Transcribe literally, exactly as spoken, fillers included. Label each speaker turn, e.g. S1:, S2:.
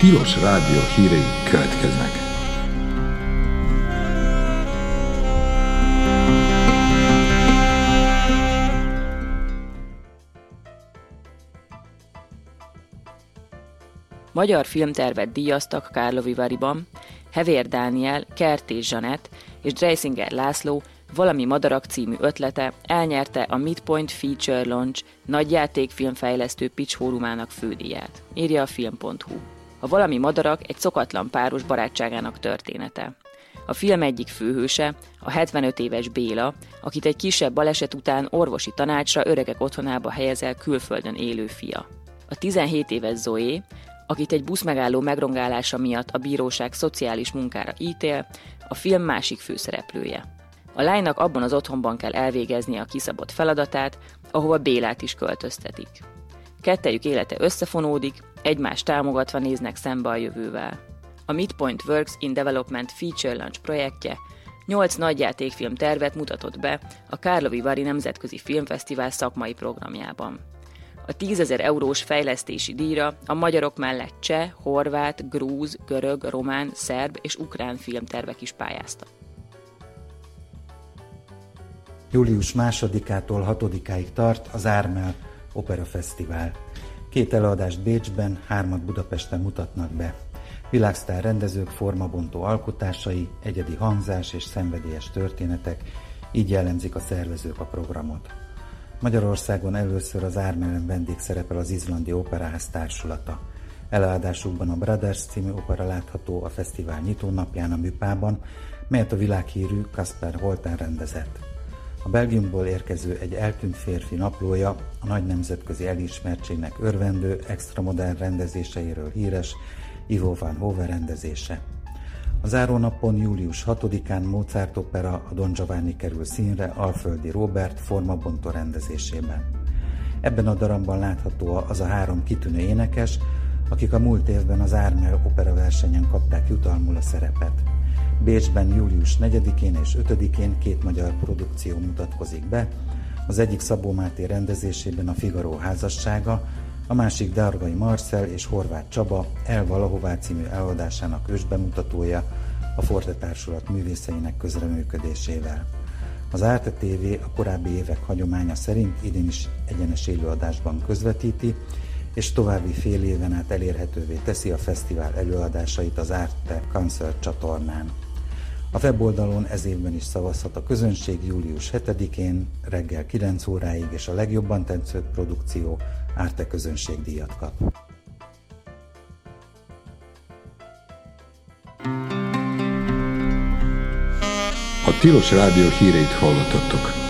S1: Tilos Rádió hírei következnek.
S2: Magyar filmtervet díjaztak Karlovy-Varyban, Hevér Dániel, Kertész Zsanett és Dreisinger László Valami madarak című ötlete elnyerte a Midpoint Feature Launch nagyjátékfilmfejlesztő pitch fórumának fődíját, írja a film pont hu. A Valami madarak egy szokatlan páros barátságának története. A film egyik főhőse, a hetvenöt éves Béla, akit egy kisebb baleset után orvosi tanácsra öregek otthonába helyezel külföldön élő fia. A tizenhét éves Zoé, akit egy buszmegálló megrongálása miatt a bíróság szociális munkára ítél, a film másik főszereplője. A lánynak abban az otthonban kell elvégeznie a kiszabott feladatát, ahova Bélát is költöztetik. Kettejük élete összefonódik, egymást támogatva néznek szembe a jövővel. A Midpoint Works in Development Feature Launch projektje nyolc nagyjátékfilm tervet mutatott be a Karlovy-Vary Nemzetközi Filmfesztivál szakmai programjában. A tízezer eurós fejlesztési díjra a magyarok mellett cseh, horvát, grúz, görög, román, szerb és ukrán filmtervek is pályáztak.
S3: július másodikától hatodikáig tart az Ármel Opera Fesztivál. Két előadást Bécsben, hármat Budapesten mutatnak be. Világsztár rendezők formabontó alkotásai, egyedi hangzás és szenvedélyes történetek, így jellemzik a szervezők a programot. Magyarországon először az Ármelen vendég szerepel az Izlandi Operaház társulata. Előadásukban a Brothers című opera látható a fesztivál nyitónapján a Műpában, melyet a világhírű Kasper Holten rendezett. A Belgiumból érkező Egy eltűnt férfi naplója a nagy nemzetközi elismertségnek örvendő extramodern rendezéseiről híres Ivo van Hove rendezése. A zárónapon július hatodikán Mozart opera a Don Giovanni kerül színre Alföldi Róbert formabontó rendezésében. Ebben a darabban látható az a három kitűnő énekes, akik a múlt évben az Ármel opera versenyen kapták jutalmul a szerepet. Bécsben július negyedikén és ötödikén két magyar produkció mutatkozik be, az egyik Szabó Máté rendezésében a Figaro házassága, a másik Dargai Marcell és Horváth Csaba El valahová című előadásának ősbemutatója a Forte Társulat művészeinek közreműködésével. Az Arte té vé a korábbi évek hagyománya szerint idén is egyenes élőadásban közvetíti, és további fél éven át elérhetővé teszi a fesztivál előadásait az Arte Concert csatornán. A weboldalon ez évben is szavazhat a közönség július hetedikén reggel kilenc óráig, és a legjobban tetsző produkció Arte közönségdíjat kap.
S1: A Tilos Rádió híreit hallottattok.